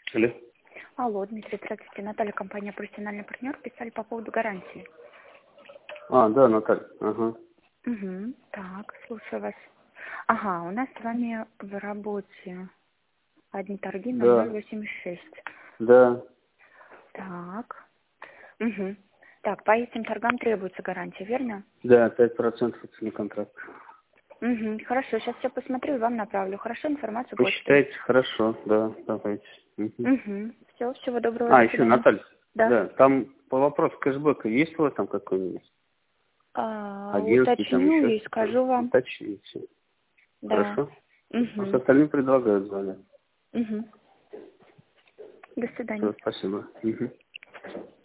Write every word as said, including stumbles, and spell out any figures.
Алло. Алло, Дмитрий, здравствуйте. Наталья, компания «Профессиональный партнер». Писали по поводу гарантии. А, да, Наталья. Ага. Угу. Так, слушаю вас. Ага, у нас с вами в работе одни торги ноль ноль Да, восемьдесят шесть. да, Так. Угу. Так, по этим торгам требуется гарантия, верно? да, пять процентов цены контракт. Угу. Хорошо, сейчас все посмотрю и вам направлю. Хорошо, информацию почтой. Посчитайте, хорошо, да, давайте. Мгм. Угу. Все, всего доброго, А, до еще, свидания. Наталья, Да. да, там по вопросу кэшбэка есть у вас там какой-нибудь? А, Агентский, там уточню еще и что-то? скажу вам. Уточните. Да. Хорошо? Просто Угу. остальным предлагают звонить. Угу. До свидания. Все, спасибо. Мгм.